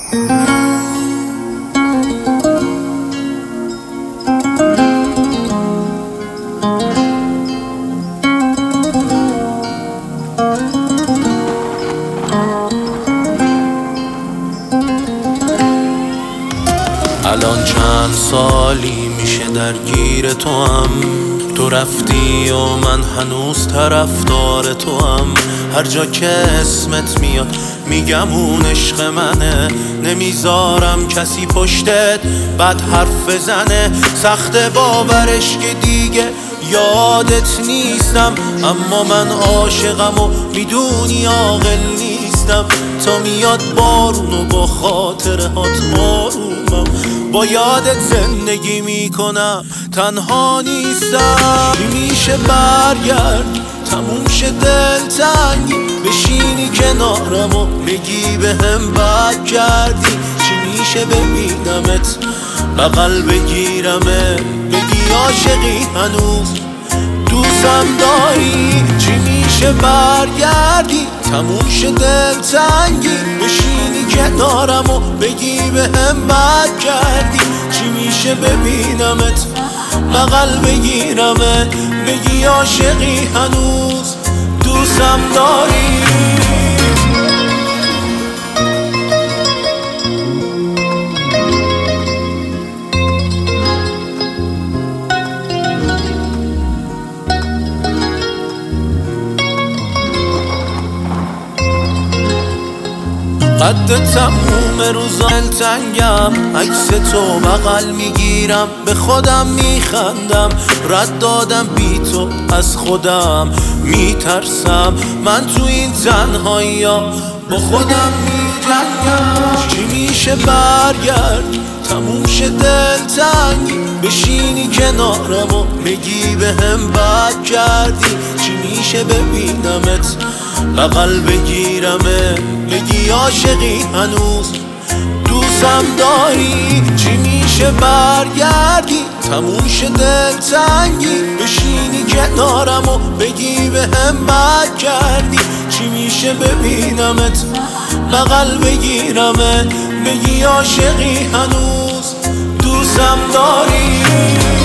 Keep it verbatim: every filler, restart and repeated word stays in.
الان چند سالی میشه درگیر تو هم، تو رفتی و من هنوز طرفدار تو هم. هر جا که اسمت میاد میگم اون عشق منه، نمیذارم کسی پشتت بد حرف بزنه. سخت باورش که دیگه یادت نیستم، اما من عاشقم و میدونی عاقل نیستم. تا میاد بارون و با خاطره هات آرومم، با یادت زندگی میکنم تنها نیستم. چی میشه برگرد تموم شه دلتنگی، بشینی کنارم و بگی بهم بد کردی. چی میشه ببینمت بغل بگیرمت بگی عاشقی هنوز دوستم داری. چی میشه برگردی تموم شه دلتنگی، بشینی کنارم و بگی بهم بد کردی. چی میشه ببینمت بغل بگیرمت بگی عاشقی هنوز دوستم داری. قد تموم روزا دلتنگم، عکس تو بغل میگیرم به خودم میخندم. رد دادم بی تو از خودم میترسم، من تو این تنهایی ها با خودم میجنگم. چی میشه برگرد تموم شه دلتنگی، بشینی کنارم و بگی بهم بد کردی. چی میشه ببینمت بغل بگیرمت بگی عاشقی هنوز دوستم داری. چی میشه برگردی تموم شه دلتنگی، بشینی کنارم و بگی بهم بد کردی. چی میشه ببینمت بغل بگیرمت بگی عاشقی هنوز دوستم داری.